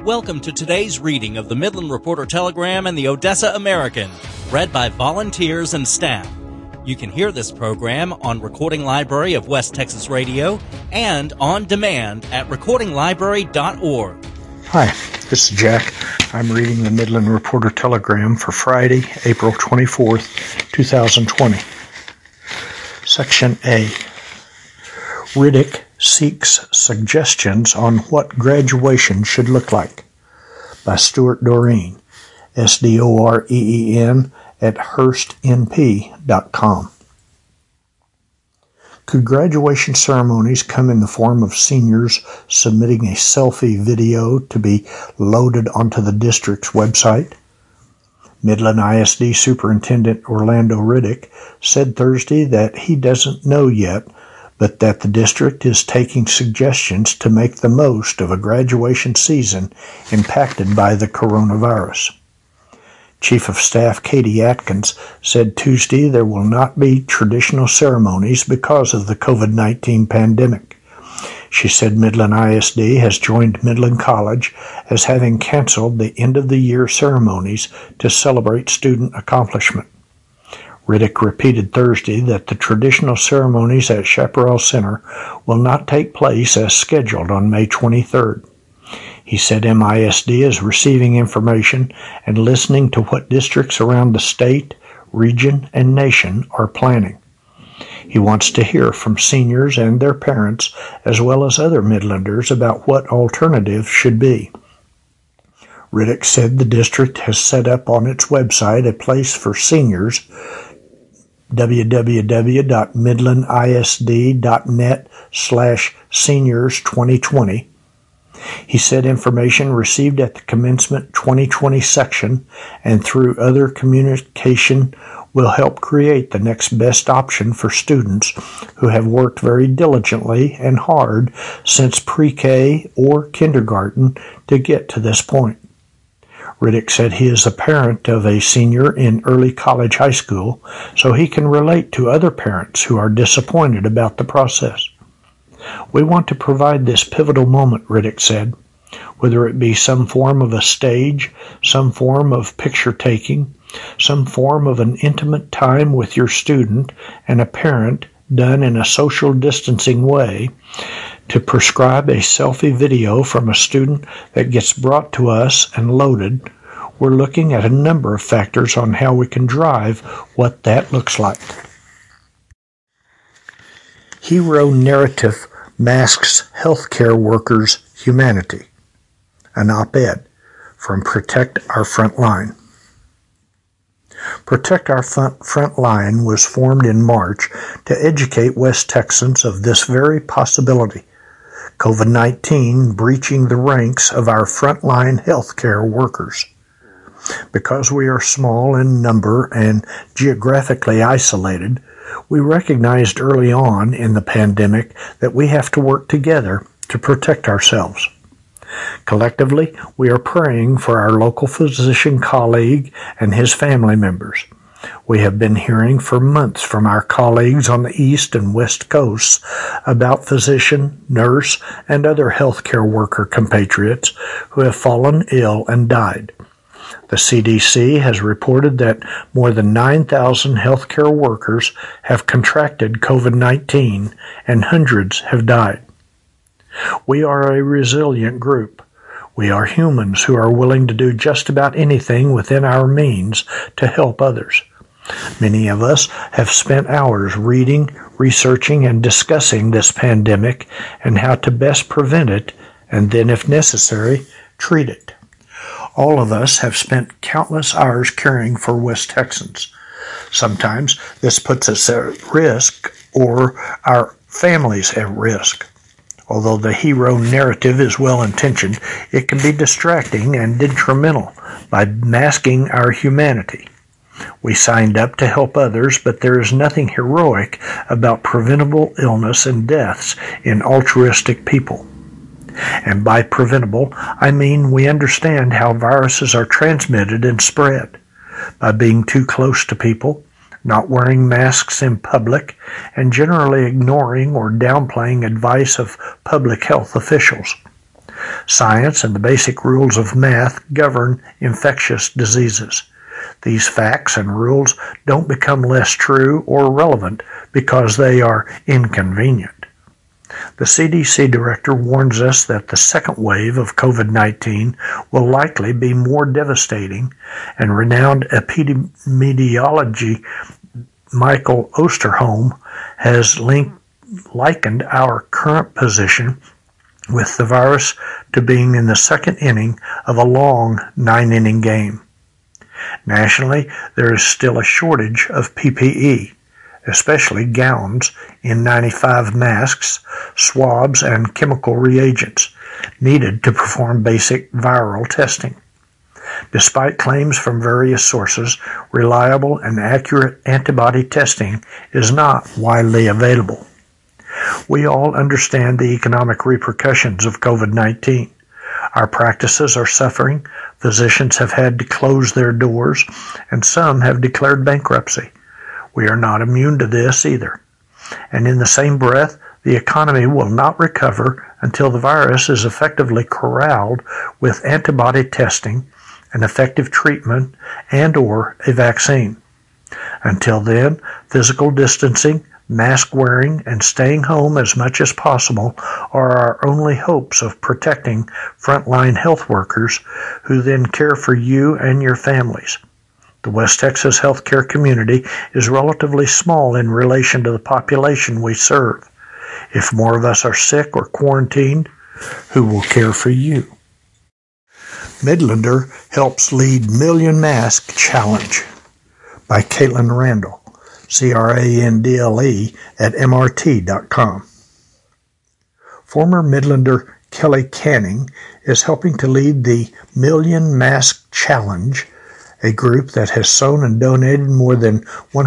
Welcome to today's reading of the Midland Reporter-Telegram and the Odessa American, read by volunteers and staff. You can hear this program on Recording Library of West Texas Radio and on demand at recordinglibrary.org. Hi, this is Jack. I'm reading the Midland Reporter-Telegram for Friday, April 24th, 2020. Section A. Riddick seeks suggestions on what graduation should look like, by Stuart Doreen, SDOREEN, at HurstNP.com. Could graduation ceremonies come in the form of seniors submitting a selfie video to be loaded onto the district's website? Midland ISD Superintendent Orlando Riddick said Thursday that he doesn't know yet, but that the district is taking suggestions to make the most of a graduation season impacted by the coronavirus. Chief of Staff Katie Atkins said Tuesday there will not be traditional ceremonies because of the COVID-19 pandemic. She said Midland ISD has joined Midland College as having canceled the end-of-the-year ceremonies to celebrate student accomplishment. Riddick repeated Thursday that the traditional ceremonies at Chaparral Center will not take place as scheduled on May 23rd. He said MISD is receiving information and listening to what districts around the state, region, and nation are planning. He wants to hear from seniors and their parents, as well as other Midlanders, about what alternatives should be. Riddick said the district has set up on its website a place for seniors, www.midlandisd.net/seniors2020. He said information received at the Commencement 2020 section and through other communication will help create the next best option for students who have worked very diligently and hard since pre-K or kindergarten to get to this point. Riddick said he is a parent of a senior in early college high school, so he can relate to other parents who are disappointed about the process. We want to provide this pivotal moment, Riddick said, whether it be some form of a stage, some form of picture-taking, some form of an intimate time with your student and a parent done in a social distancing way, to prescribe a selfie video from a student that gets brought to us and loaded. We're looking at a number of factors on how we can drive what that looks like. Hero narrative masks healthcare workers' humanity. An op-ed from Protect Our Front Line. Protect Our Front Line was formed in March to educate West Texans of this very possibility. COVID-19 breaching the ranks of our frontline healthcare workers. Because we are small in number and geographically isolated, we recognized early on in the pandemic that we have to work together to protect ourselves. Collectively, we are praying for our local physician colleague and his family members. We have been hearing for months from our colleagues on the East and West Coasts about physician, nurse, and other healthcare worker compatriots who have fallen ill and died. The CDC has reported that more than 9,000 healthcare workers have contracted COVID-19 and hundreds have died. We are a resilient group. We are humans who are willing to do just about anything within our means to help others. Many of us have spent hours reading, researching, and discussing this pandemic and how to best prevent it, and then, if necessary, treat it. All of us have spent countless hours caring for West Texans. Sometimes this puts us at risk or our families at risk. Although the hero narrative is well-intentioned, it can be distracting and detrimental by masking our humanity. We signed up to help others, but there is nothing heroic about preventable illness and deaths in altruistic people. And by preventable, I mean we understand how viruses are transmitted and spread. By being too close to people, not wearing masks in public, and generally ignoring or downplaying advice of public health officials. Science and the basic rules of math govern infectious diseases. These facts and rules don't become less true or relevant because they are inconvenient. The CDC director warns us that the second wave of COVID-19 will likely be more devastating, and renowned epidemiologist Michael Osterholm has likened our current position with the virus to being in the second inning of a long 9-inning game. Nationally, there is still a shortage of PPE, especially gowns, N95 masks, swabs, and chemical reagents needed to perform basic viral testing. Despite claims from various sources, reliable and accurate antibody testing is not widely available. We all understand the economic repercussions of COVID-19. Our practices are suffering, physicians have had to close their doors, and some have declared bankruptcy. We are not immune to this either. And in the same breath, the economy will not recover until the virus is effectively corralled with antibody testing, an effective treatment, and/or a vaccine. Until then, physical distancing, mask wearing, and staying home as much as possible are our only hopes of protecting frontline health workers who then care for you and your families. The West Texas healthcare community is relatively small in relation to the population we serve. If more of us are sick or quarantined, who will care for you? Midlander helps lead Million Mask Challenge by Caitlin Randall, CRANDLE at MRT.com. Former Midlander Kelly Canning is helping to lead the Million Mask Challenge, a group that has sewn and donated more than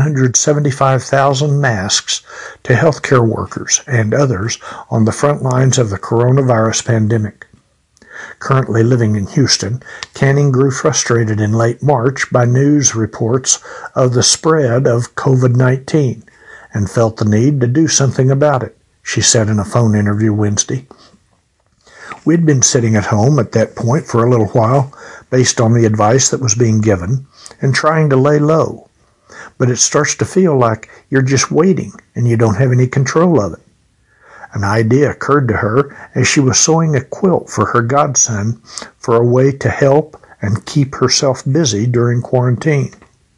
175,000 masks to healthcare workers and others on the front lines of the coronavirus pandemic. Currently living in Houston, Canning grew frustrated in late March by news reports of the spread of COVID-19 and felt the need to do something about it, she said in a phone interview Wednesday. We'd been sitting at home at that point for a little while, based on the advice that was being given, and trying to lay low. But it starts to feel like you're just waiting and you don't have any control of it. An idea occurred to her as she was sewing a quilt for her godson for a way to help and keep herself busy during quarantine.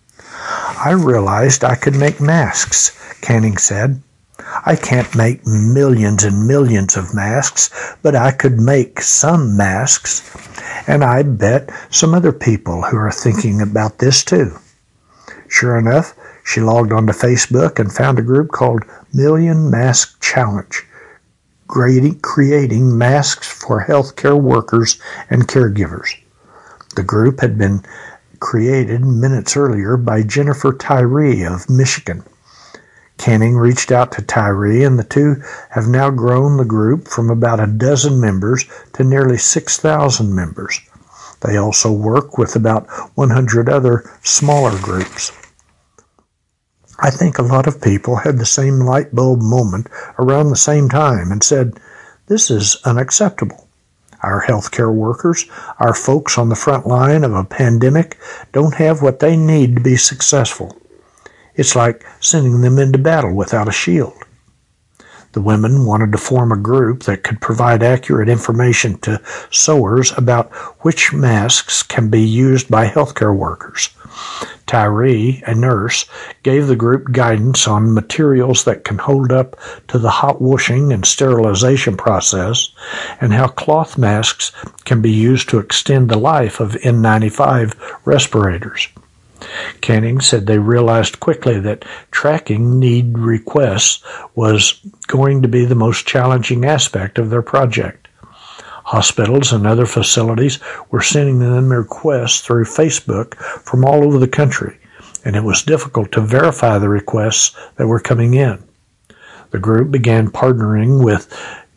I realized I could make masks, Canning said. I can't make millions and millions of masks, but I could make some masks, and I bet some other people who are thinking about this too. Sure enough, she logged onto Facebook and found a group called Million Mask Challenge, creating masks for healthcare workers and caregivers. The group had been created minutes earlier by Jennifer Tyree of Michigan. Canning reached out to Tyree, and the two have now grown the group from about a dozen members to nearly 6,000 members. They also work with about 100 other smaller groups. I think a lot of people had the same light bulb moment around the same time and said, this is unacceptable. Our healthcare workers, our folks on the front line of a pandemic, don't have what they need to be successful. It's like sending them into battle without a shield. The women wanted to form a group that could provide accurate information to sewers about which masks can be used by healthcare workers. Tyree, a nurse, gave the group guidance on materials that can hold up to the hot washing and sterilization process, and how cloth masks can be used to extend the life of N95 respirators. Canning said they realized quickly that tracking need requests was going to be the most challenging aspect of their project. Hospitals and other facilities were sending them requests through Facebook from all over the country, and it was difficult to verify the requests that were coming in. The group began partnering with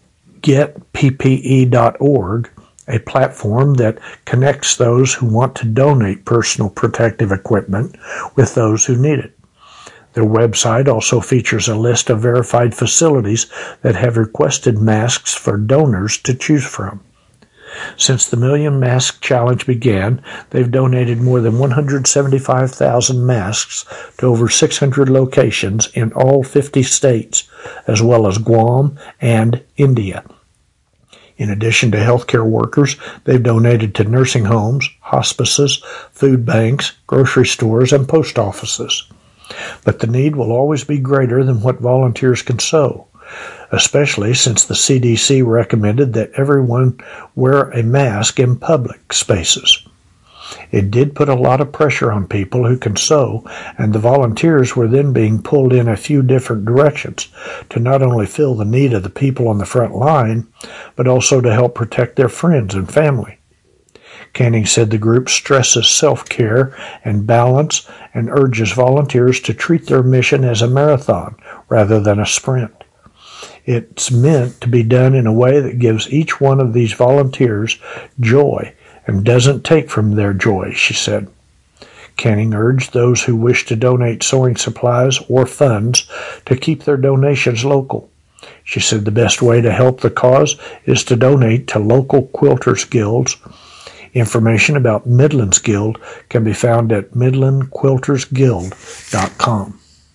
GetPPE.org, a platform that connects those who want to donate personal protective equipment with those who need it. Their website also features a list of verified facilities that have requested masks for donors to choose from. Since the Million Mask Challenge began, they've donated more than 175,000 masks to over 600 locations in all 50 states, as well as Guam and India. In addition to healthcare workers, they've donated to nursing homes, hospices, food banks, grocery stores, and post offices. But the need will always be greater than what volunteers can sew, especially since the CDC recommended that everyone wear a mask in public spaces. It did put a lot of pressure on people who can sew, and the volunteers were then being pulled in a few different directions to not only fill the need of the people on the front line, but also to help protect their friends and family. Canning said the group stresses self-care and balance and urges volunteers to treat their mission as a marathon rather than a sprint. It's meant to be done in a way that gives each one of these volunteers joy and doesn't take from their joy, she said. Canning urged those who wish to donate sewing supplies or funds to keep their donations local. She said the best way to help the cause is to donate to local quilters guilds. Information about Midland's Guild can be found at midlandquiltersguild.com.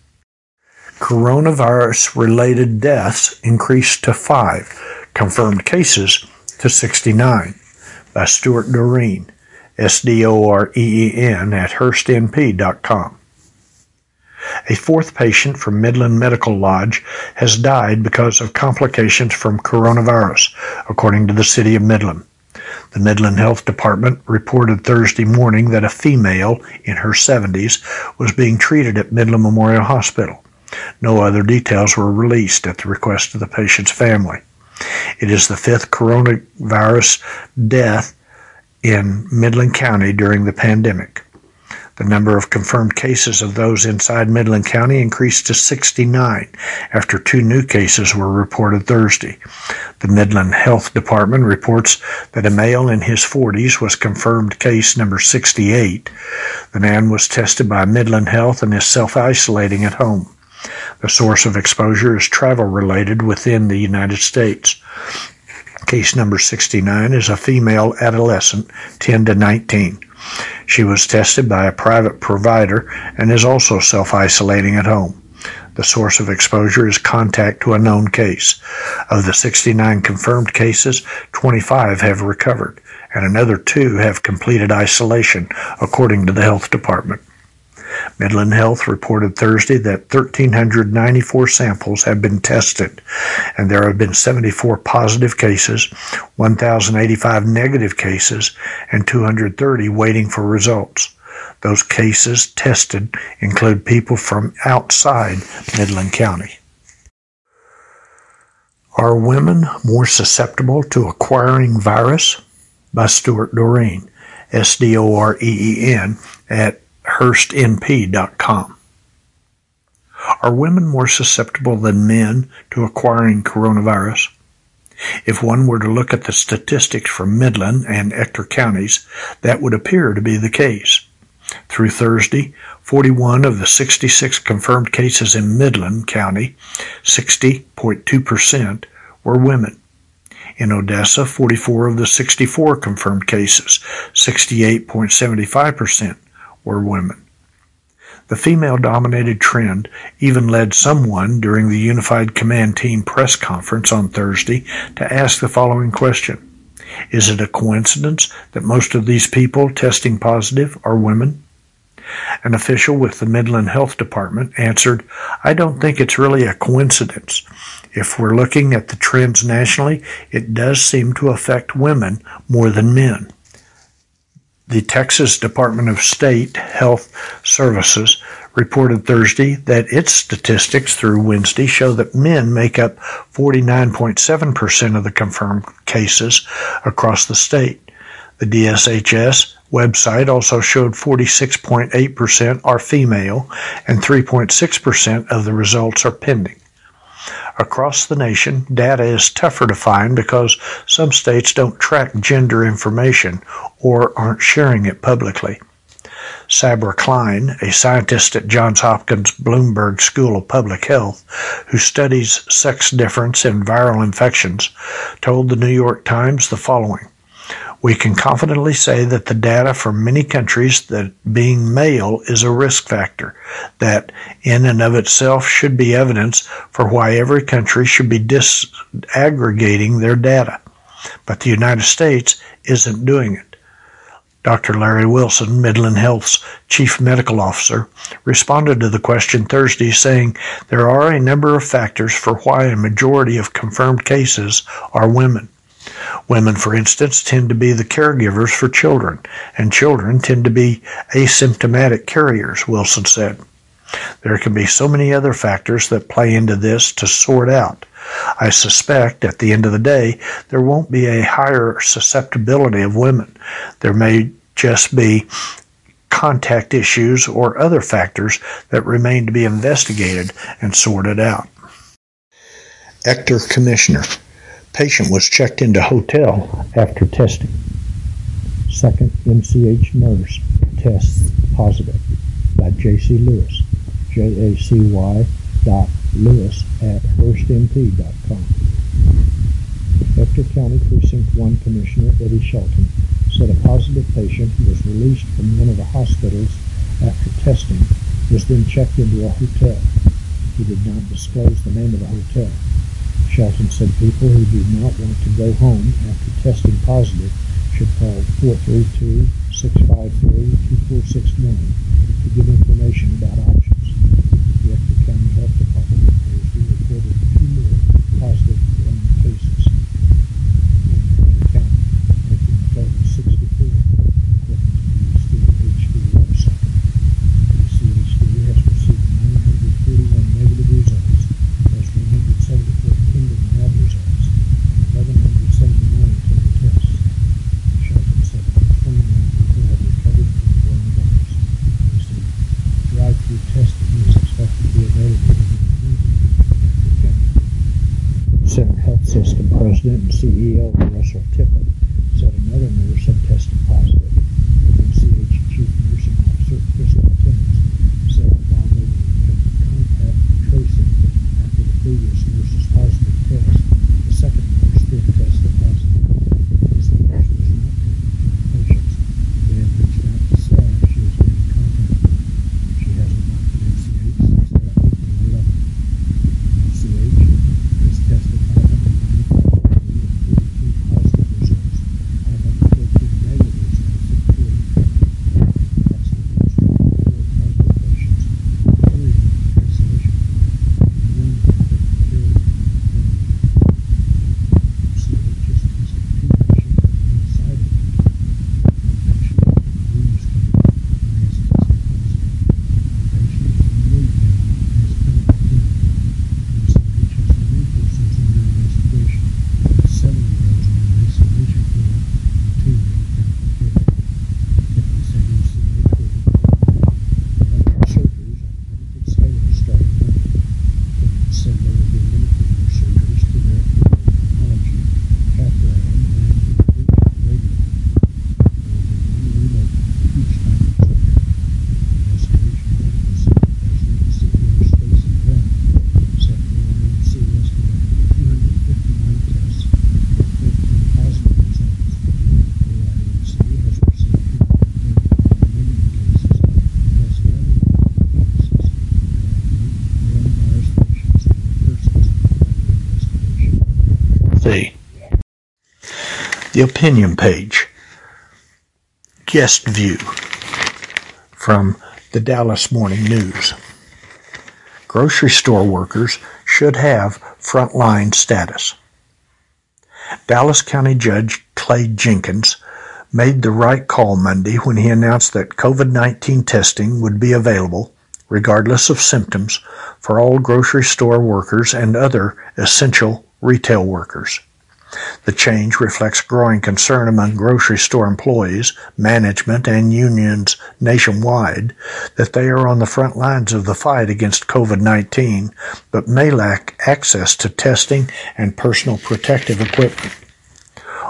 Coronavirus-related deaths increased to 5, confirmed cases to 69. By Stuart Doreen, SDOREEN at HurstNP.com. A fourth patient from Midland Medical Lodge has died because of complications from coronavirus, according to the City of Midland. The Midland Health Department reported Thursday morning that a female in her 70s was being treated at Midland Memorial Hospital. No other details were released at the request of the patient's family. It is the 5th coronavirus death in Midland County during the pandemic. The number of confirmed cases of those inside Midland County increased to 69 after 2 new cases were reported Thursday. The Midland Health Department reports that a male in his 40s was confirmed case number 68. The man was tested by Midland Health and is self-isolating at home. The source of exposure is travel-related within the United States. Case number 69 is a female adolescent, 10 to 19. She was tested by a private provider and is also self-isolating at home. The source of exposure is contact to a known case. Of the 69 confirmed cases, 25 have recovered, and another 2 have completed isolation, according to the health department. Midland Health reported Thursday that 1,394 samples have been tested, and there have been 74 positive cases, 1,085 negative cases, and 230 waiting for results. Those cases tested include people from outside Midland County. Are women more susceptible to acquiring virus? By Stuart Doreen, SDOREEN at HurstNP.com. Are women more susceptible than men to acquiring coronavirus? If one were to look at the statistics from Midland and Ector counties, that would appear to be the case. Through Thursday, 41 of the 66 confirmed cases in Midland County, 60.2%, were women. In Odessa, 44 of the 64 confirmed cases, 68.75%, were women. The female-dominated trend even led someone during the Unified Command Team press conference on Thursday to ask the following question: is it a coincidence that most of these people testing positive are women? An official with the Midland Health Department answered, "I don't think it's really a coincidence. If we're looking at the trends nationally, it does seem to affect women more than men." The Texas Department of State Health Services reported Thursday that its statistics through Wednesday show that men make up 49.7% of the confirmed cases across the state. The DSHS website also showed 46.8% are female and 3.6% of the results are pending. Across the nation, data is tougher to find because some states don't track gender information or aren't sharing it publicly. Sabra Klein, a scientist at Johns Hopkins Bloomberg School of Public Health who studies sex difference in viral infections, told the New York Times the following: We can confidently say that the data from many countries that being male is a risk factor, that in and of itself should be evidence for why every country should be disaggregating their data. But the United States isn't doing it. Dr. Larry Wilson, Midland Health's chief medical officer, responded to the question Thursday saying there are a number of factors for why a majority of confirmed cases are women. Women, for instance, tend to be the caregivers for children, and children tend to be asymptomatic carriers, Wilson said. There can be so many other factors that play into this to sort out. I suspect at the end of the day, there won't be a higher susceptibility of women. There may just be contact issues or other factors that remain to be investigated and sorted out. Ector Commissioner. Patient was checked into hotel after testing. Second MCH nurse tests positive by J.C. Lewis, jacy.lewis@hurstmp.com. Ector County Precinct 1 Commissioner Eddie Shelton said a positive patient who was released from one of the hospitals after testing was then checked into a hotel. He did not disclose the name of the hotel. Shelton said people who do not want to go home after testing positive should call 432-653-2461 to give information about options. The Ector County Health Department Thursday reported 2 more positive corona cases in Ector County, making the total 64, according to the CHD website. The CHD has received 941 negative results, as 174 pending lab results, and 1,179 total tests. Shelton said about 29 people have recovered from coronavirus. He said drive-through testing is expected to be available in Ector County. Center Health System President and CEO Russell Tippett said another nurse had tested positive. MCH Chief Nursing Officer Crystal Timmons said while they were contact tracing after the previous nurse's positive test, the second nurse then tested positive. This nurse was not taking patients. They have reached out to staff she has been in contact with. She hasn't worked at MCH since April 11th. MCH has tested 595 42 positive results, 514 negative results, and 40 That's the most 4 positive patients, 3 in isolation, and 1 in taking care of MCH has tested 2 patients inside the county. 1 patient in Williams County has tested positive. 1 patient in Lee County has been obtained. MCH has 9 persons under investigation, 7 of those are in isolation care and 2 in critical care. Tippett said MCH will be elective surgeries on a limited scale starting Monday. Tippett said they will be limiting their surgeries to their pulmonology, cath lab, and interventional radiology. There will be 1 remote each type of surgery. Investigation Medical Center President and CEO Stacy Brown said AMC estimated 259 tests with 13 positive results. AIMC has received 235 negative cases and has 11 active cases. There are 8 coronavirus patients and 1 persons under investigation. See. The opinion page. Guest view from the Dallas Morning News. Grocery store workers should have frontline status. Dallas County Judge Clay Jenkins made the right call Monday when he announced that COVID-19 testing would be available, regardless of symptoms, for all grocery store workers and other essential retail workers. The change reflects growing concern among grocery store employees, management, and unions nationwide that they are on the front lines of the fight against COVID-19, but may lack access to testing and personal protective equipment.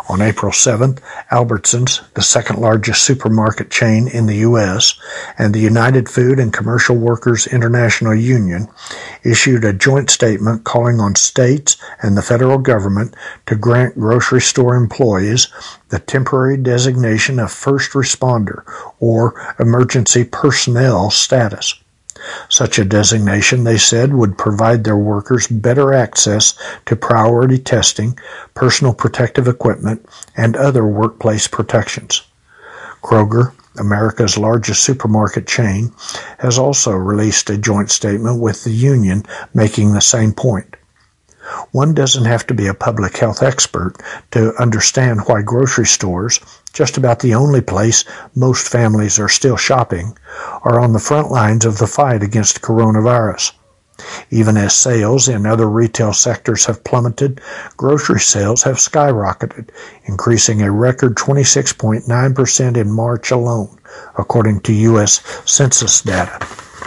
On April 7th, Albertsons, the second largest supermarket chain in the U.S., and the United Food and Commercial Workers International Union issued a joint statement calling on states and the federal government to grant grocery store employees the temporary designation of first responder or emergency personnel status. Such a designation, they said, would provide their workers better access to priority testing, personal protective equipment, and other workplace protections. Kroger, America's largest supermarket chain, has also released a joint statement with the union making the same point. One doesn't have to be a public health expert to understand why grocery stores, just about the only place most families are still shopping, are on the front lines of the fight against coronavirus. Even as sales in other retail sectors have plummeted, grocery sales have skyrocketed, increasing a record 26.9% in March alone, according to U.S. Census data.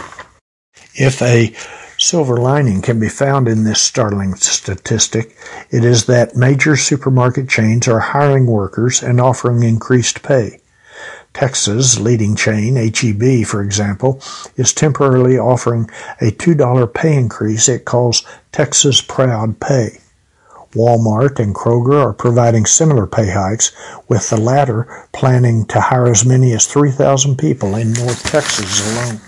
If a silver lining can be found in this startling statistic, it is that major supermarket chains are hiring workers and offering increased pay. Texas' leading chain, H-E-B, for example, is temporarily offering a $2 pay increase it calls Texas Proud Pay. Walmart and Kroger are providing similar pay hikes, with the latter planning to hire as many as 3,000 people in North Texas alone.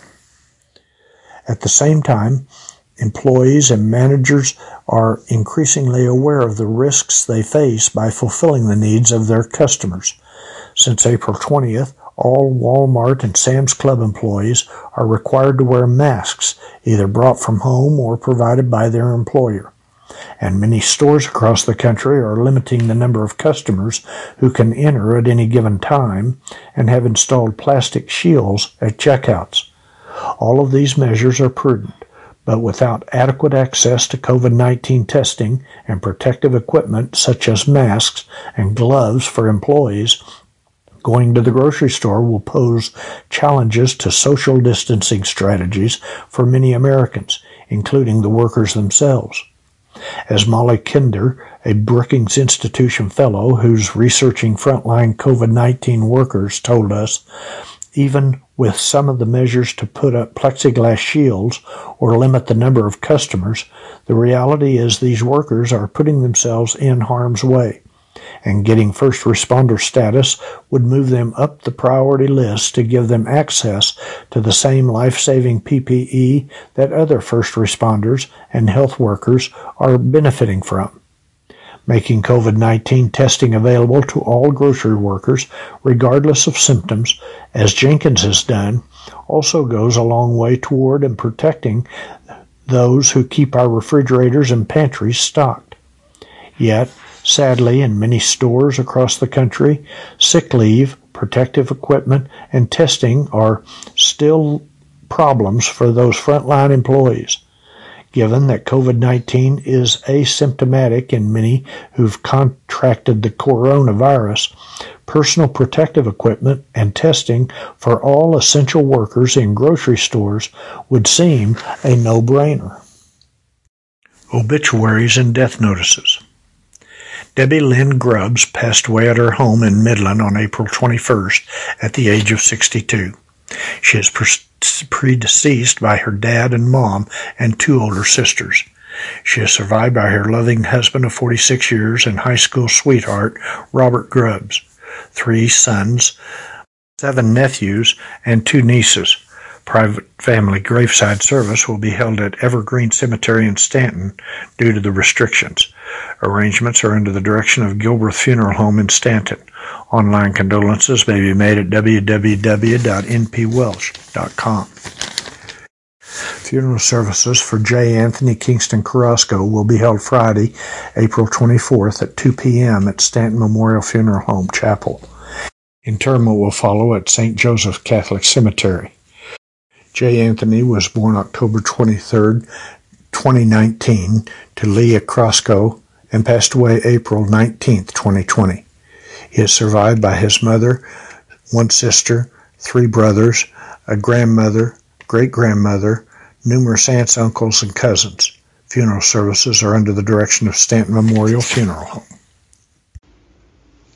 At the same time, employees and managers are increasingly aware of the risks they face by fulfilling the needs of their customers. Since April 20th, all Walmart and Sam's Club employees are required to wear masks, either brought from home or provided by their employer. And many stores across the country are limiting the number of customers who can enter at any given time and have installed plastic shields at checkouts. All of these measures are prudent, but without adequate access to COVID-19 testing and protective equipment such as masks and gloves for employees, going to the grocery store will pose challenges to social distancing strategies for many Americans, including the workers themselves. As Molly Kinder, a Brookings Institution fellow who's researching frontline COVID-19 workers, told us, even with some of the measures to put up plexiglass shields or limit the number of customers, the reality is these workers are putting themselves in harm's way, and getting first responder status would move them up the priority list to give them access to the same life-saving PPE that other first responders and health workers are benefiting from. Making COVID-19 testing available to all grocery workers, regardless of symptoms, as Jenkins has done, also goes a long way toward and protecting those who keep our refrigerators and pantries stocked. Yet, sadly, in many stores across the country, sick leave, protective equipment, and testing are still problems for those frontline employees. Given that COVID-19 is asymptomatic in many who've contracted the coronavirus, personal protective equipment and testing for all essential workers in grocery stores would seem a no-brainer. Obituaries and death notices. Debbie Lynn Grubbs passed away at her home in Midland on April 21st at the age of 62. She is predeceased by her dad and mom and two older sisters. She is survived by her loving husband of 46 years and high school sweetheart, Robert Grubbs, 3 sons, 7 nephews, and 2 nieces. Private family graveside service will be held at Evergreen Cemetery in Stanton due to the restrictions. Arrangements are under the direction of Gilbreth Funeral Home in Stanton. Online condolences may be made at www.npwelsh.com. Funeral services for J. Anthony Kingston Carrasco will be held Friday, April 24th at 2 p.m. at Stanton Memorial Funeral Home Chapel. Interment will follow at St. Joseph Catholic Cemetery. J. Anthony was born October 23, 2019, to Leah Carrasco and passed away April 19, 2020. He is survived by his mother, 1 sister, 3 brothers, a grandmother, great-grandmother, numerous aunts, uncles, and cousins. Funeral services are under the direction of Stanton Memorial Funeral Home.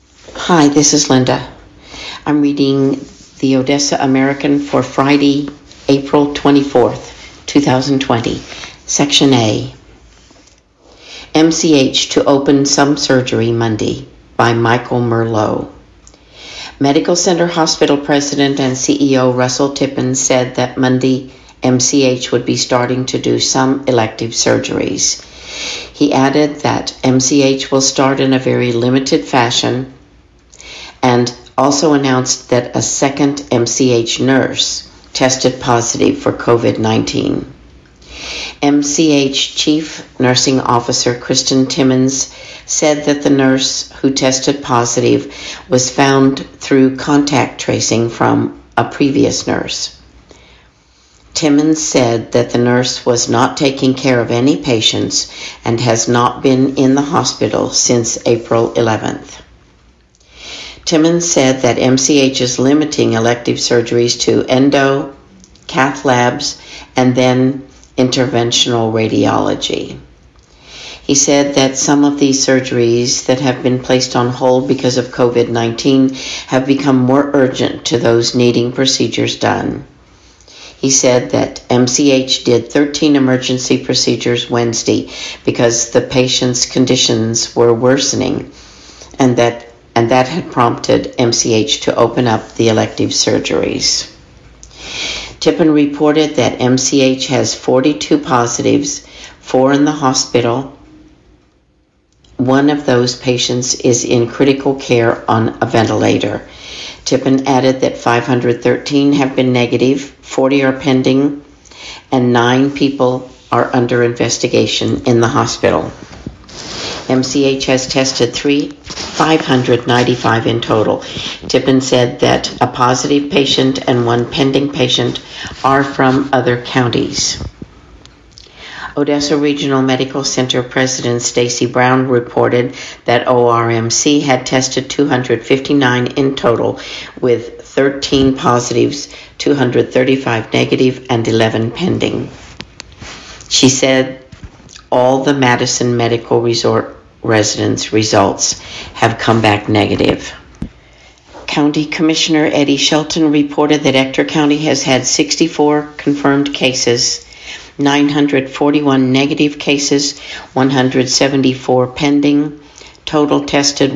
Hi, this is Linda. I'm reading the Odessa American for Friday, April 24th, 2020. Section A. MCH to open some surgery Monday by Michael Merlot. Medical Center Hospital President and CEO Russell Tippins said that Monday MCH would be starting to do some elective surgeries. He added that MCH will start in a very limited fashion and also announced that a second MCH nurse tested positive for COVID-19. MCH Chief Nursing Officer Kristen Timmons said that the nurse who tested positive was found through contact tracing from a previous nurse. Timmons said that the nurse was not taking care of any patients and has not been in the hospital since April 11th. Timmons said that MCH is limiting elective surgeries to endo, cath labs, and then interventional radiology. He said that some of these surgeries that have been placed on hold because of COVID-19 have become more urgent to those needing procedures done. He said that MCH did 13 emergency procedures Wednesday because the patient's conditions were worsening, and that had prompted MCH to open up the elective surgeries. Tippin reported that MCH has 42 positives, 4 in the hospital. One of those patients is in critical care on a ventilator. Tippin added that 513 have been negative, 40 are pending, and 9 people are under investigation in the hospital. MCH has tested 595 in total. Tippin said that a positive patient and 1 pending patient are from other counties. Odessa Regional Medical Center President Stacy Brown reported that ORMC had tested 259 in total, with 13 positives, 235 negative, and 11 pending. She said all the Madison Medical Resort residents' results have come back negative. County Commissioner Eddie Shelton reported that Ector County has had 64 confirmed cases, 941 negative cases, 174 pending, total tested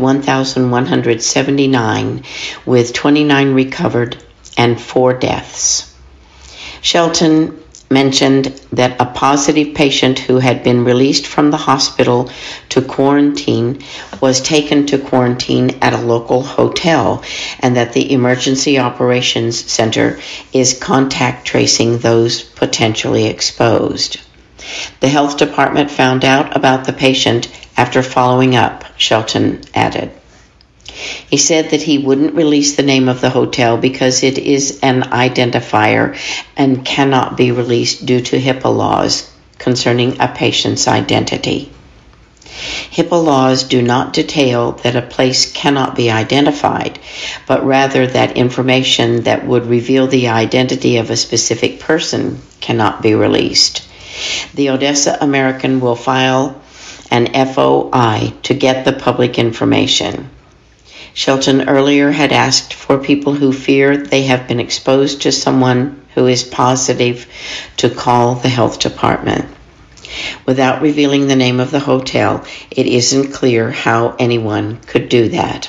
1,179, with 29 recovered and 4 deaths. Shelton mentioned that a positive patient who had been released from the hospital to quarantine was taken to quarantine at a local hotel, and that the Emergency Operations Center is contact tracing those potentially exposed. The health department found out about the patient after following up, Shelton added. He said that he wouldn't release the name of the hotel because it is an identifier and cannot be released due to HIPAA laws concerning a patient's identity. HIPAA laws do not detail that a place cannot be identified, but rather that information that would reveal the identity of a specific person cannot be released. The Odessa American will file an FOI to get the public information. Shelton earlier had asked for people who fear they have been exposed to someone who is positive to call the health department. Without revealing the name of the hotel, it isn't clear how anyone could do that.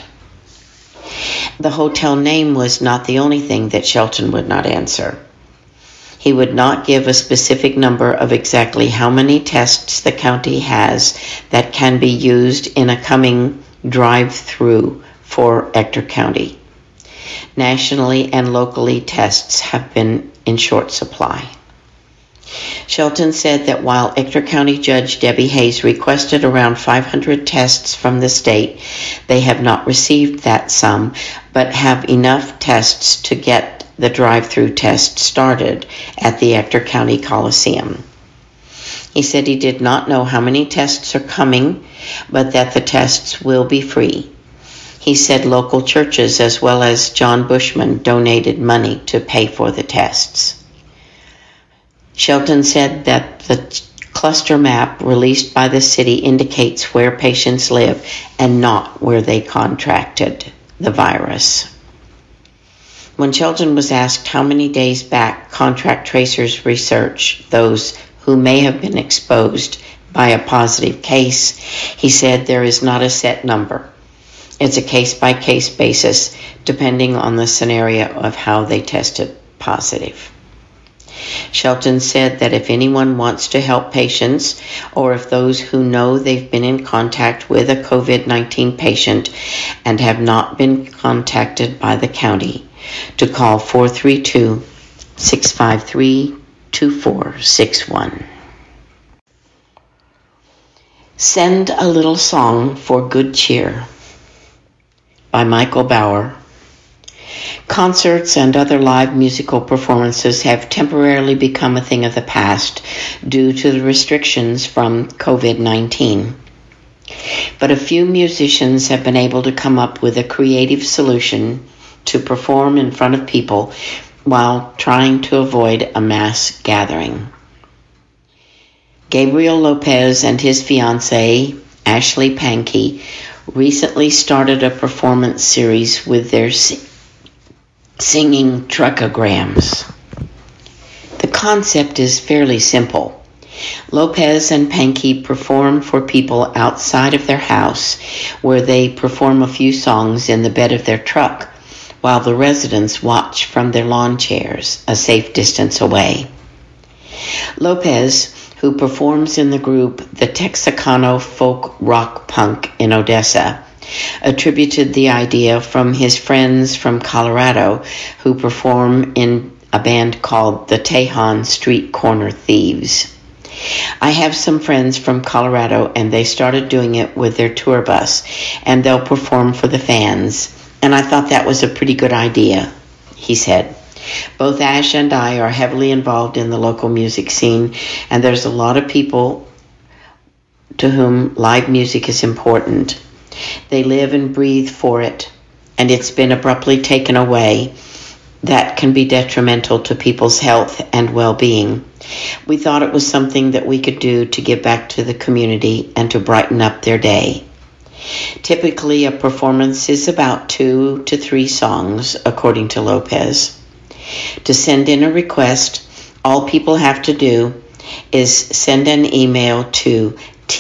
The hotel name was not the only thing that Shelton would not answer. He would not give a specific number of exactly how many tests the county has that can be used in a coming drive-through for Ector County. Nationally and locally, tests have been in short supply. Shelton said that while Ector County Judge Debbie Hayes requested around 500 tests from the state, they have not received that sum, but have enough tests to get the drive-through test started at the Ector County Coliseum. He said he did not know how many tests are coming, but that the tests will be free. He said local churches as well as John Bushman donated money to pay for the tests. Shelton said that the cluster map released by the city indicates where patients live and not where they contracted the virus. When Shelton was asked how many days back contract tracers research those who may have been exposed by a positive case, he said there is not a set number. It's a case-by-case basis, depending on the scenario of how they tested positive. Shelton said that if anyone wants to help patients, or if those who know they've been in contact with a COVID-19 patient and have not been contacted by the county, to call 432-653-2461. Send a Little Song for Good Cheer by Michael Bauer. Concerts and other live musical performances have temporarily become a thing of the past due to the restrictions from COVID-19. But a few musicians have been able to come up with a creative solution to perform in front of people while trying to avoid a mass gathering. Gabriel Lopez and his fiancée, Ashley Pankey, recently started a performance series with their singing truckograms. The concept is fairly simple. Lopez and Pankey perform for people outside of their house, where they perform a few songs in the bed of their truck, while the residents watch from their lawn chairs a safe distance away. Lopez, who performs in the group the Texarkana Folk Rock Punk in Odessa, attributed the idea from his friends from Colorado who perform in a band called the Tejon Street Corner Thieves. I have some friends from Colorado, and they started doing it with their tour bus, and they'll perform for the fans, and I thought that was a pretty good idea, he said. Both Ash and I are heavily involved in the local music scene, and there's a lot of people to whom live music is important. They live and breathe for it, and it's been abruptly taken away. That can be detrimental to people's health and well-being. We thought it was something that we could do to give back to the community and to brighten up their day. Typically, a performance is about 2 to 3 songs, according to Lopez. To send in a request, all people have to do is send an email to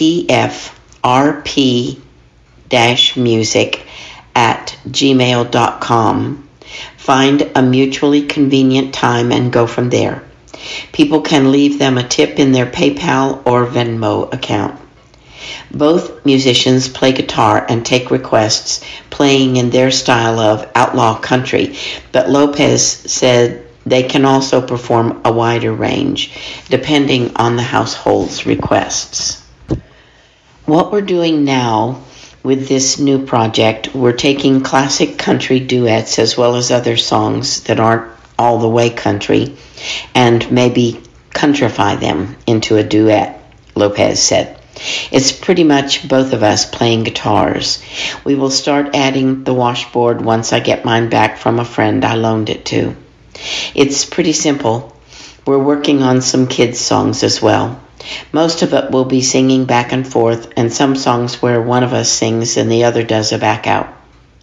tfrp-music@gmail.com. Find a mutually convenient time and go from there. People can leave them a tip in their PayPal or Venmo account. Both musicians play guitar and take requests, playing in their style of outlaw country, but Lopez said they can also perform a wider range, depending on the household's requests. What we're doing now with this new project, we're taking classic country duets as well as other songs that aren't all the way country, and maybe countrify them into a duet, Lopez said. It's pretty much both of us playing guitars. We will start adding the washboard once I get mine back from a friend I loaned it to. It's pretty simple. We're working on some kids' songs as well. Most of it will be singing back and forth, and some songs where one of us sings and the other does a backup.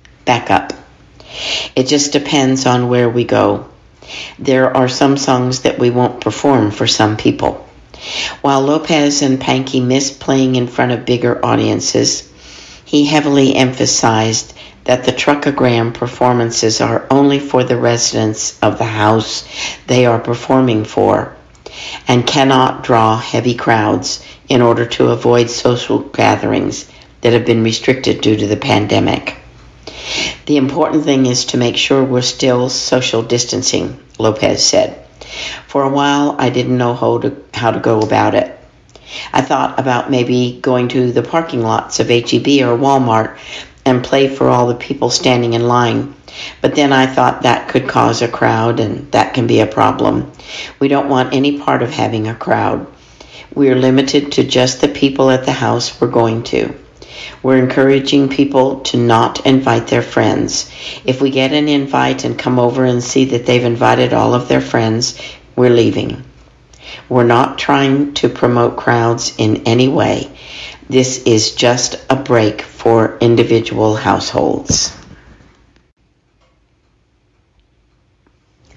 It just depends on where we go. There are some songs that we won't perform for some people. While Lopez and Pankey miss playing in front of bigger audiences, he heavily emphasized that the truckogram performances are only for the residents of the house they are performing for and cannot draw heavy crowds in order to avoid social gatherings that have been restricted due to the pandemic. The important thing is to make sure we're still social distancing, Lopez said. For a while, I didn't know how to go about it. I thought about maybe going to the parking lots of H-E-B or Walmart and play for all the people standing in line. But then I thought that could cause a crowd, and that can be a problem. We don't want any part of having a crowd. We're limited to just the people at the house we're going to. We're encouraging people to not invite their friends. If we get an invite and come over and see that they've invited all of their friends, we're leaving. We're not trying to promote crowds in any way. This is just a break for individual households.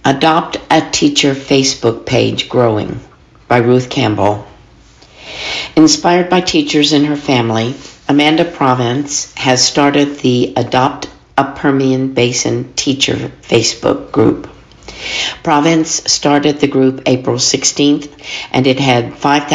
Adopt a Teacher Facebook Page Growing by Ruth Campbell. Inspired by teachers in her family, Amanda Provence has started the Adopt a Permian Basin Teacher Facebook group. Provence started the group April 16th, and it had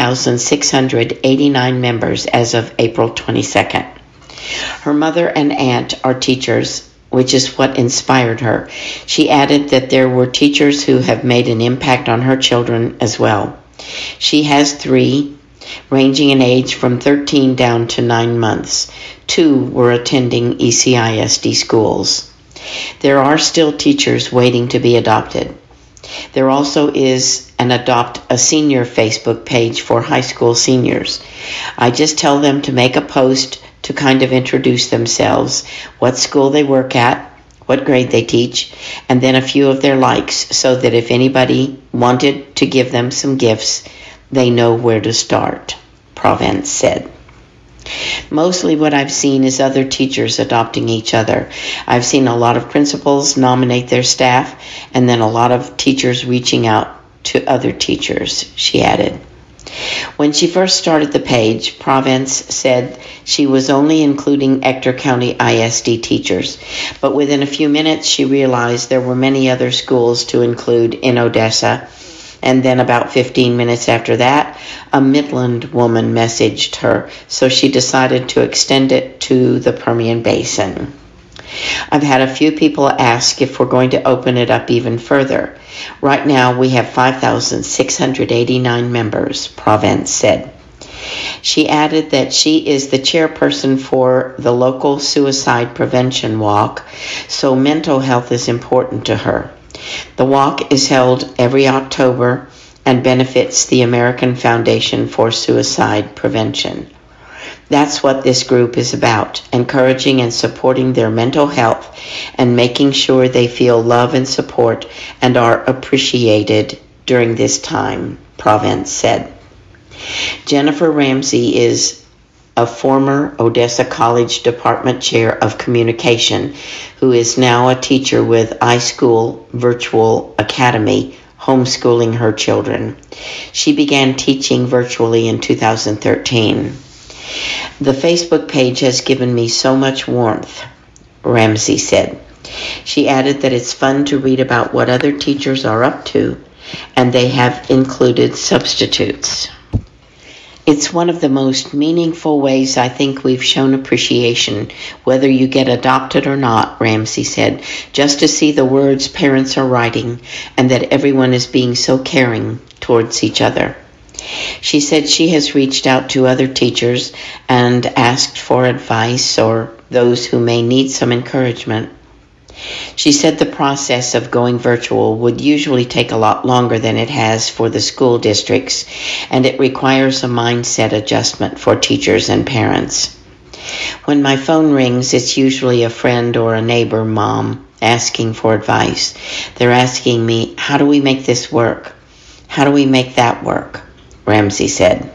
5,689 members as of April 22nd. Her mother and aunt are teachers, which is what inspired her. She added that there were teachers who have made an impact on her children as well. She has 3, ranging in age from 13 down to 9 months. 2 were attending ECISD schools. There are still teachers waiting to be adopted. There also is an Adopt a Senior Facebook page for high school seniors. I just tell them to make a post to kind of introduce themselves, what school they work at, what grade they teach, and then a few of their likes, so that if anybody wanted to give them some gifts, they know where to start, Provence said. Mostly what I've seen is other teachers adopting each other. I've seen a lot of principals nominate their staff, and then a lot of teachers reaching out to other teachers, she added. When she first started the page, Provence said she was only including Ector County ISD teachers, but within a few minutes she realized there were many other schools to include in Odessa, and then about 15 minutes after that, a Midland woman messaged her, so she decided to extend it to the Permian Basin. I've had a few people ask if we're going to open it up even further. Right now we have 5,689 members, Provence said. She added that she is the chairperson for the local suicide prevention walk, so mental health is important to her. The walk is held every October and benefits the American Foundation for Suicide Prevention. That's what this group is about, encouraging and supporting their mental health and making sure they feel love and support and are appreciated during this time, Provence said. Jennifer Ramsey is a former Odessa College Department Chair of Communication, who is now a teacher with iSchool Virtual Academy, homeschooling her children. She began teaching virtually in 2013. The Facebook page has given me so much warmth, Ramsey said. She added that it's fun to read about what other teachers are up to, and they have included substitutes. It's one of the most meaningful ways I think we've shown appreciation, whether you get adopted or not, Ramsey said, just to see the words parents are writing and that everyone is being so caring towards each other. She said she has reached out to other teachers and asked for advice or those who may need some encouragement. She said the process of going virtual would usually take a lot longer than it has for the school districts, and it requires a mindset adjustment for teachers and parents. When my phone rings, it's usually a friend or a neighbor mom asking for advice. They're asking me, how do we make this work? How do we make that work? Ramsey said.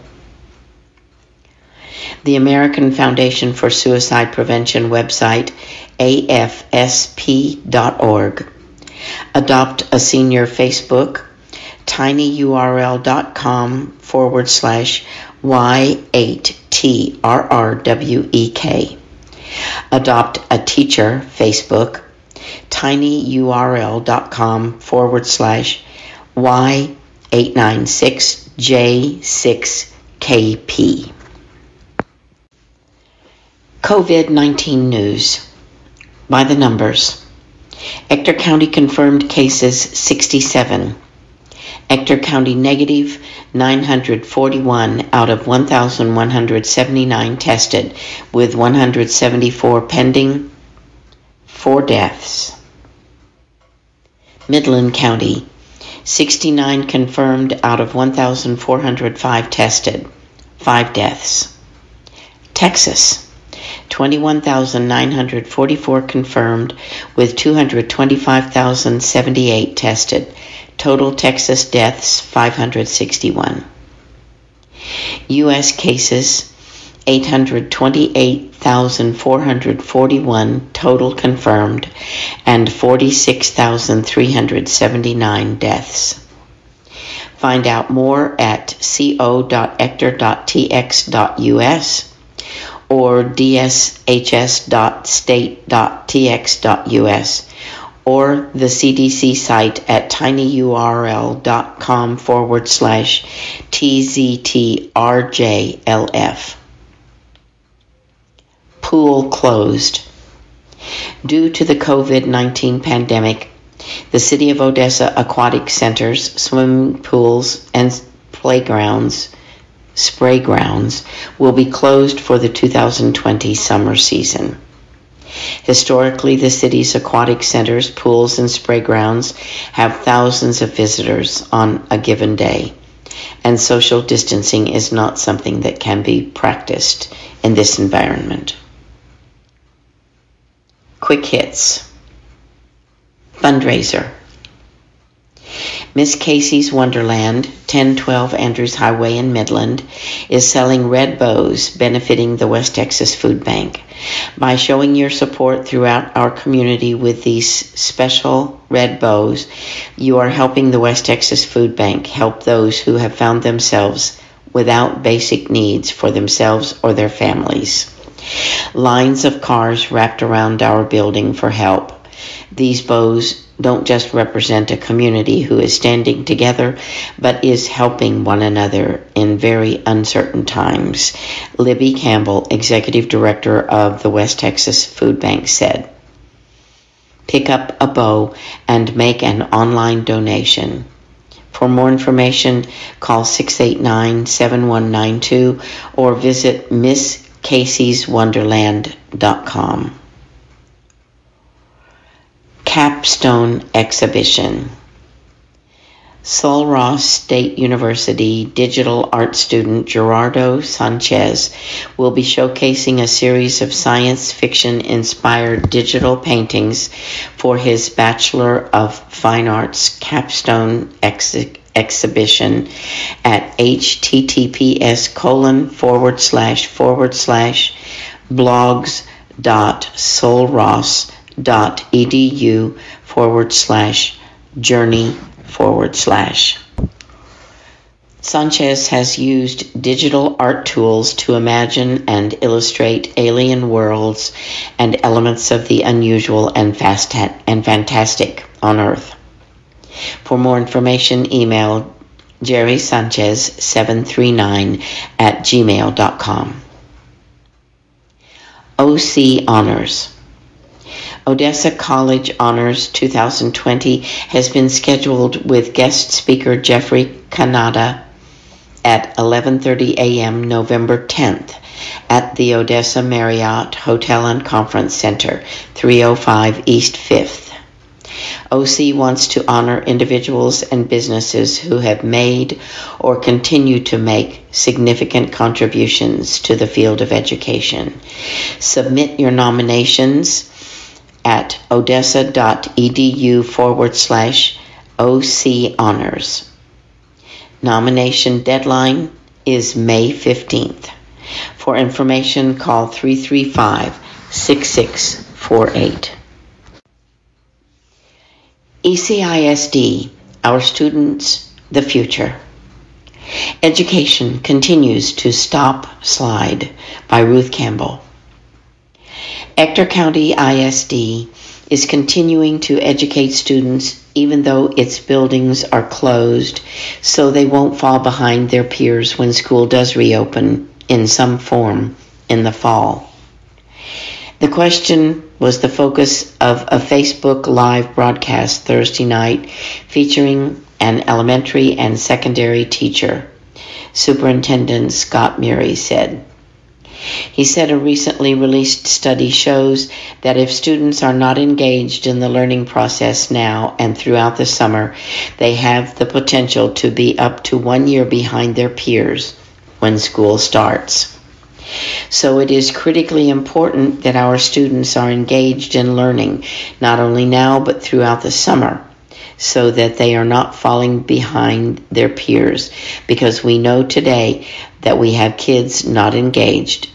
The American Foundation for Suicide Prevention website, afsp.org. Adopt a Senior Facebook, tinyurl.com/Y8TRRWEK. Adopt a Teacher Facebook, tinyurl.com/Y896J6KP. COVID-19 news. By the numbers. Ector County confirmed cases 67. Ector County negative 941 out of 1,179 tested, with 174 pending, 4 deaths. Midland County 69 confirmed out of 1,405 tested, 5 deaths. Texas 21,944 confirmed with 225,078 tested. Total Texas deaths 561. U.S. cases 828,441 total confirmed, and 46,379 deaths. Find out more at co.ector.tx.us or dshs.state.tx.us or the CDC site at tinyurl.com/TZTRJLF. Pool closed. Due to the COVID-19 pandemic, the City of Odessa aquatic centers, swimming pools, and spray grounds will be closed for the 2020 summer season. Historically, the city's aquatic centers, pools, and spray grounds have thousands of visitors on a given day, and social distancing is not something that can be practiced in this environment. Quick hits. Fundraiser. Miss Casey's Wonderland, 1012 Andrews Highway in Midland, is selling red bows benefiting the West Texas Food Bank. By showing your support throughout our community with these special red bows, you are helping the West Texas Food Bank help those who have found themselves without basic needs for themselves or their families. Lines of cars wrapped around our building for help. These bows don't just represent a community who is standing together, but is helping one another in very uncertain times, Libby Campbell, Executive Director of the West Texas Food Bank, said. Pick up a bow and make an online donation. For more information, call 689-7192 or visit MissCaseysWonderland.com. Capstone Exhibition. Sul Ross State University digital art student Gerardo Sanchez will be showcasing a series of science fiction-inspired digital paintings for his Bachelor of Fine Arts capstone exhibition at https://blogs.solross.edu/journey/. Sanchez has used digital art tools to imagine and illustrate alien worlds and elements of the unusual and fantastic on Earth. For more information, email jerrysanchez739@gmail.com. OC Honors. Odessa College Honors 2020 has been scheduled with guest speaker Jeffrey Kanada at 11:30 a.m. November 10th at the Odessa Marriott Hotel and Conference Center, 305 East 5th. OC wants to honor individuals and businesses who have made or continue to make significant contributions to the field of education. Submit your nominations at odessa.edu/OC Honors. Nomination deadline is May 15th. For information, call 335-6648. ECISD, Our Students, the Future. Education Continues to Stop Slide by Ruth Campbell. Ector County ISD is continuing to educate students even though its buildings are closed so they won't fall behind their peers when school does reopen in some form in the fall. The question was the focus of a Facebook Live broadcast Thursday night featuring an elementary and secondary teacher, Superintendent Scott Murray said. He said a recently released study shows that if students are not engaged in the learning process now and throughout the summer, they have the potential to be up to 1 year behind their peers when school starts. So it is critically important that our students are engaged in learning, not only now but throughout the summer, so that they are not falling behind their peers, because we know today that we have kids not engaged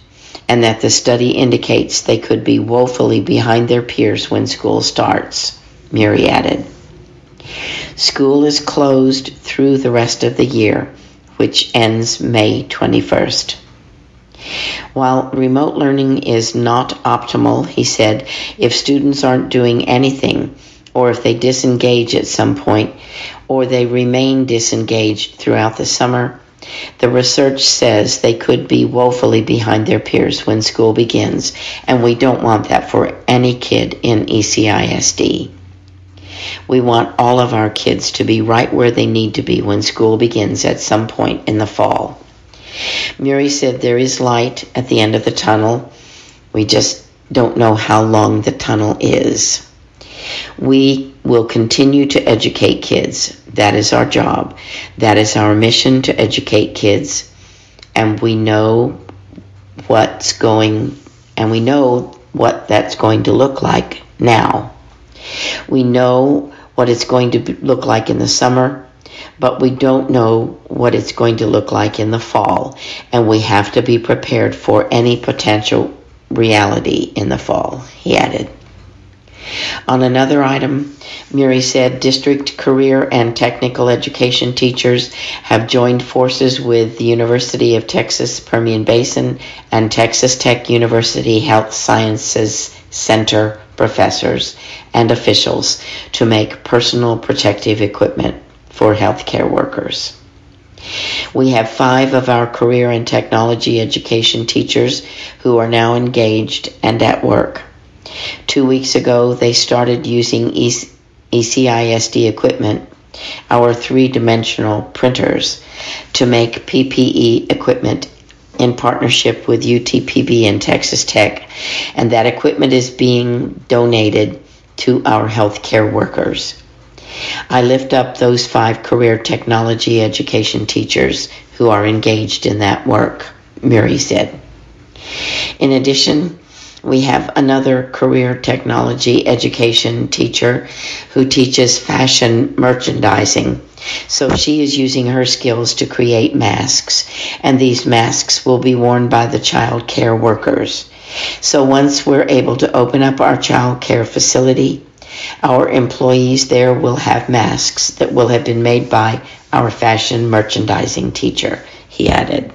and that the study indicates they could be woefully behind their peers when school starts. Murray added, "School is closed through the rest of the year, which ends May 21st. While remote learning is not optimal," he said, "if students aren't doing anything, or if they disengage at some point, or they remain disengaged throughout the summer, the research says they could be woefully behind their peers when school begins, and we don't want that for any kid in ECISD. We want all of our kids to be right where they need to be when school begins at some point in the fall." Murray said there is light at the end of the tunnel. We just don't know how long the tunnel is. "We will continue to educate kids. That is our job. That is our mission, to educate kids. And we know what that's going to look like now. We know what it's going to look like in the summer, but we don't know what it's going to look like in the fall, and we have to be prepared for any potential reality in the fall," he added. On another item, Murray said district career and technical education teachers have joined forces with the University of Texas Permian Basin and Texas Tech University Health Sciences Center professors and officials to make personal protective equipment for healthcare workers. "We have 5 of our career and technology education teachers who are now engaged and at work. 2 weeks ago, they started using ECISD equipment, our 3-dimensional printers, to make PPE equipment in partnership with UTPB and Texas Tech, and that equipment is being donated to our healthcare workers. I lift up those 5 career technology education teachers who are engaged in that work," Murray said. In addition, we have another career technology education teacher who teaches fashion merchandising. So she is using her skills to create masks, and these masks will be worn by the child care workers. So once we're able to open up our child care facility, our employees there will have masks that will have been made by our fashion merchandising teacher, he added.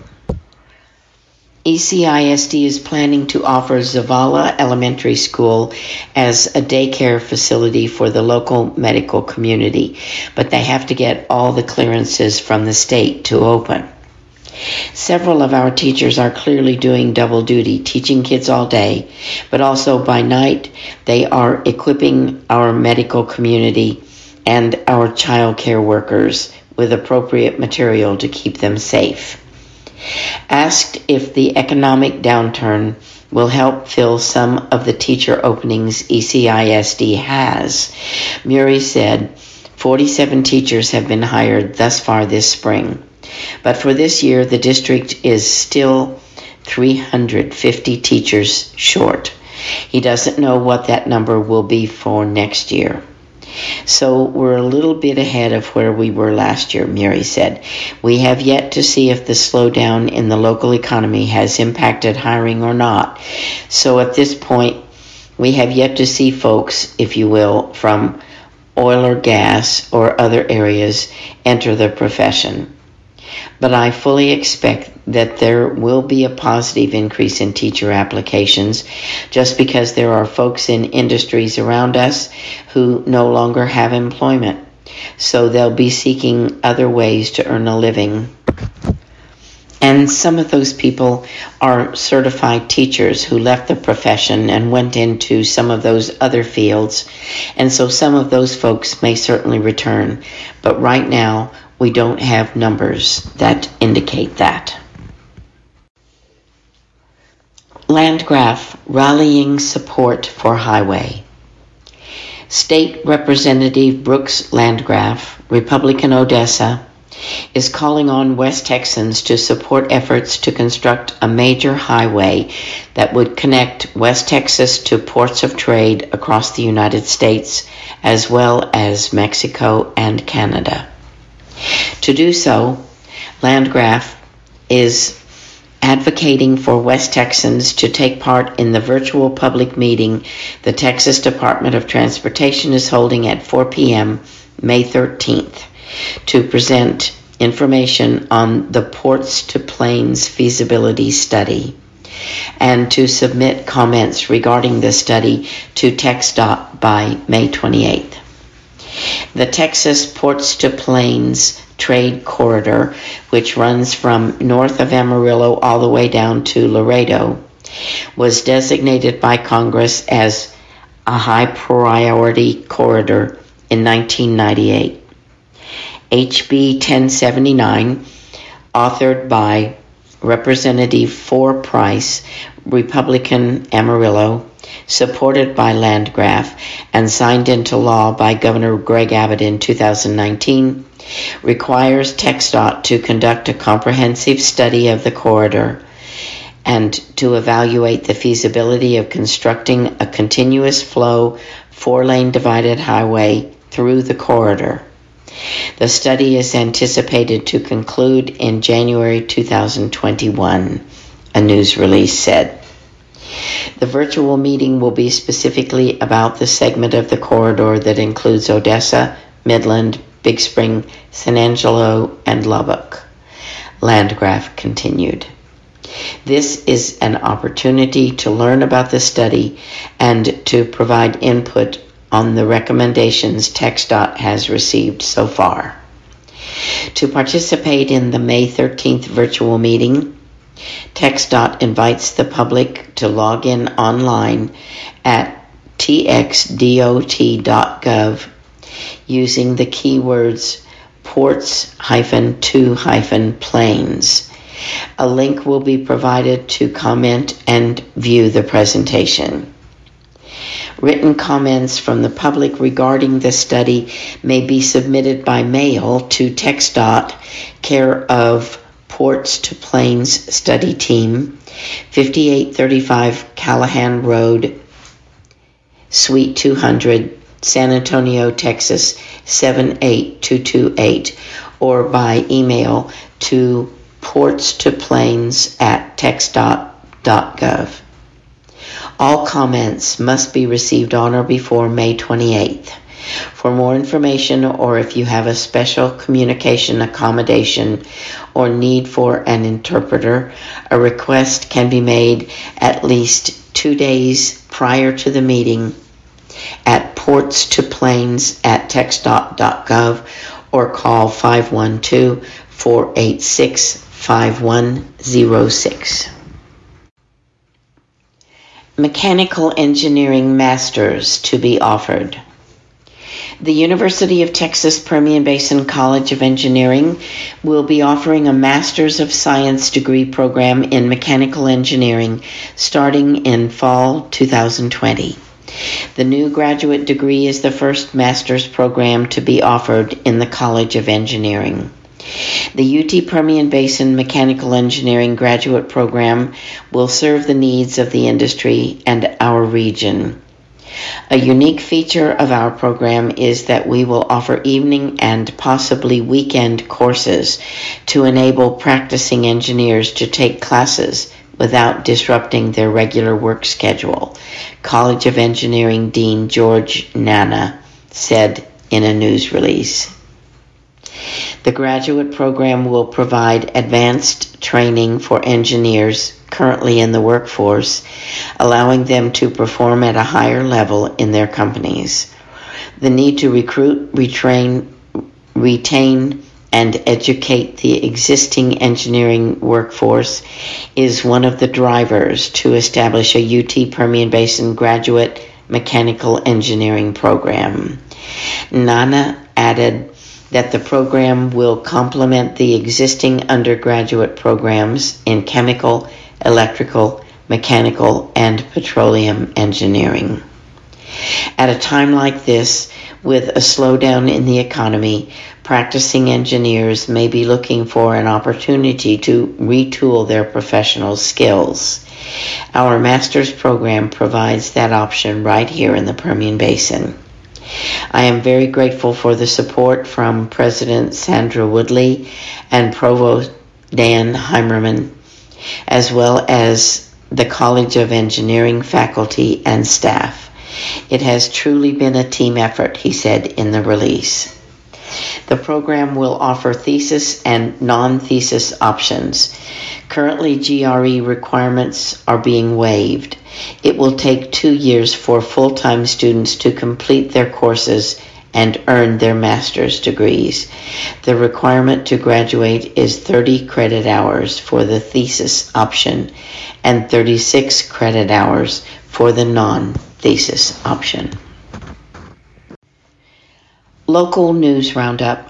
ECISD is planning to offer Zavala Elementary School as a daycare facility for the local medical community, but they have to get all the clearances from the state to open. Several of our teachers are clearly doing double duty, teaching kids all day, but also by night they are equipping our medical community and our child care workers with appropriate material to keep them safe. Asked if the economic downturn will help fill some of the teacher openings ECISD has, Murray said 47 teachers have been hired thus far this spring. But for this year, the district is still 350 teachers short. He doesn't know what that number will be for next year. So we're a little bit ahead of where we were last year, Murray said. We have yet to see if the slowdown in the local economy has impacted hiring or not. So at this point, we have yet to see folks, if you will, from oil or gas or other areas enter the profession. But I fully expect that there will be a positive increase in teacher applications just because there are folks in industries around us who no longer have employment. So they'll be seeking other ways to earn a living. And some of those people are certified teachers who left the profession and went into some of those other fields. And so some of those folks may certainly return. But right now, we don't have numbers that indicate that. Landgraf rallying support for highway. State Representative Brooks Landgraf, Republican Odessa, is calling on West Texans to support efforts to construct a major highway that would connect West Texas to ports of trade across the United States, as well as Mexico and Canada. To do so, Landgraf is advocating for West Texans to take part in the virtual public meeting the Texas Department of Transportation is holding at 4 p.m. May 13th to present information on the Ports to Plains feasibility study and to submit comments regarding the study to TxDOT by May 28th. The Texas Ports to Plains Trade Corridor, which runs from north of Amarillo all the way down to Laredo, was designated by Congress as a high priority corridor in 1998. HB 1079, authored by Representative For Price, Republican Amarillo, supported by Landgraf, and signed into law by Governor Greg Abbott in 2019, requires TxDOT to conduct a comprehensive study of the corridor and to evaluate the feasibility of constructing a continuous flow 4-lane divided highway through the corridor. The study is anticipated to conclude in January 2021, a news release said. The virtual meeting will be specifically about the segment of the corridor that includes Odessa, Midland, Big Spring, San Angelo, and Lubbock. Landgraf continued. This is an opportunity to learn about the study and to provide input on the recommendations TxDOT has received so far. To participate in the May 13th virtual meeting, TxDOT invites the public to log in online at txdot.gov using the keywords ports-to-plains. A link will be provided to comment and view the presentation. Written comments from the public regarding the study may be submitted by mail to TxDOT, care of Ports to Plains Study Team, 5835 Callahan Road, Suite 200, San Antonio, Texas 78228, or by email to portstoplains@txdot.gov. All comments must be received on or before May 28th. For more information, or if you have a special communication accommodation or need for an interpreter, a request can be made at least 2 days prior to the meeting at portstoplains@txdot.gov or call 512-486-5106. Mechanical Engineering Masters to be offered. The University of Texas Permian Basin College of Engineering will be offering a Master's of Science degree program in mechanical engineering starting in fall 2020. The new graduate degree is the first master's program to be offered in the College of Engineering. The UT Permian Basin Mechanical Engineering graduate program will serve the needs of the industry and our region. A unique feature of our program is that we will offer evening and possibly weekend courses to enable practicing engineers to take classes without disrupting their regular work schedule, College of Engineering Dean George Nana said in a news release. The graduate program will provide advanced training for engineers currently in the workforce, allowing them to perform at a higher level in their companies. The need to recruit, retain, and educate the existing engineering workforce is one of the drivers to establish a UT Permian Basin graduate mechanical engineering program. Nana added that the program will complement the existing undergraduate programs in chemical, electrical, mechanical, and petroleum engineering. At a time like this, with a slowdown in the economy, practicing engineers may be looking for an opportunity to retool their professional skills. Our master's program provides that option right here in the Permian Basin. I am very grateful for the support from President Sandra Woodley and Provost Dan Heimerman as well as the College of Engineering faculty and staff. It has truly been a team effort, he said in the release. The program will offer thesis and non-thesis options. Currently, GRE requirements are being waived. It will take 2 years for full-time students to complete their courses and earn their master's degrees. The requirement to graduate is 30 credit hours for the thesis option and 36 credit hours for the non-thesis option. Local news roundup.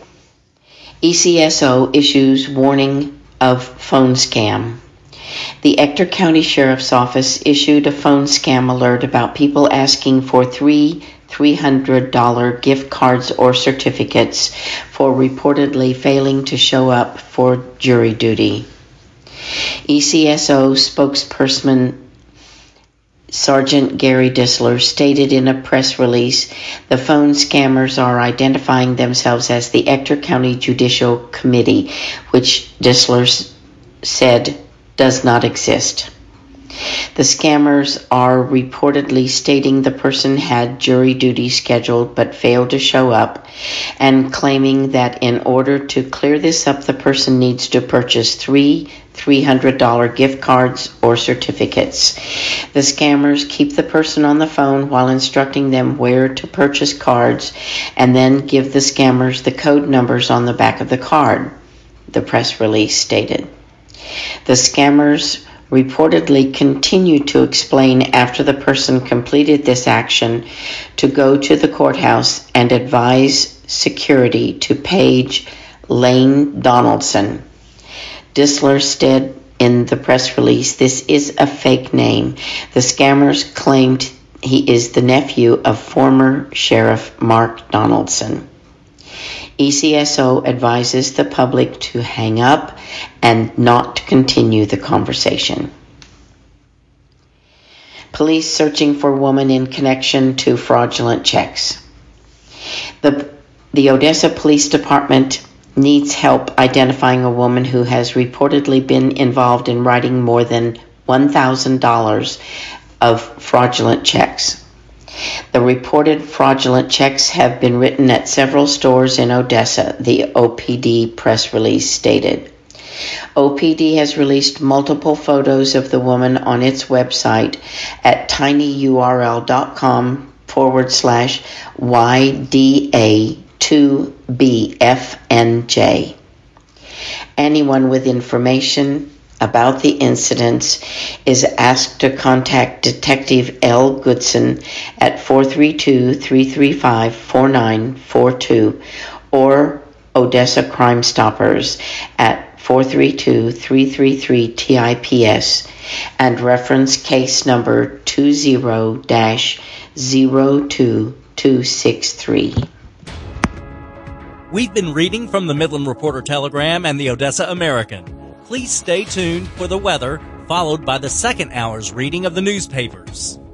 ECSO issues warning of phone scam. The Ector County Sheriff's Office issued a phone scam alert about people asking for three $300 gift cards or certificates for reportedly failing to show up for jury duty. ECSO spokesperson Sergeant Gary Disler stated in a press release, the phone scammers are identifying themselves as the Ector County Judicial Committee, which Disler said does not exist. The scammers are reportedly stating the person had jury duty scheduled but failed to show up, and claiming that in order to clear this up, the person needs to purchase three $300 gift cards or certificates. The scammers keep the person on the phone while instructing them where to purchase cards, and then give the scammers the code numbers on the back of the card, the press release stated. The scammers reportedly continued to explain after the person completed this action to go to the courthouse and advise security to page Lane Donaldson. Disler said in the press release, this is a fake name. The scammers claimed he is the nephew of former Sheriff Mark Donaldson. ECSO advises the public to hang up and not continue the conversation. Police searching for woman in connection to fraudulent checks. The Odessa Police Department needs help identifying a woman who has reportedly been involved in writing more than $1,000 of fraudulent checks. The reported fraudulent checks have been written at several stores in Odessa, the OPD press release stated. OPD has released multiple photos of the woman on its website at tinyurl.com/YDA2BFNJ. Anyone with information about the incidents is asked to contact Detective L. Goodson at 432-335-4942 or Odessa Crime Stoppers at 432-333-TIPS and reference case number 20-02263. We've been reading from the Midland Reporter Telegram and the Odessa American. Please stay tuned for the weather, followed by the second hour's reading of the newspapers.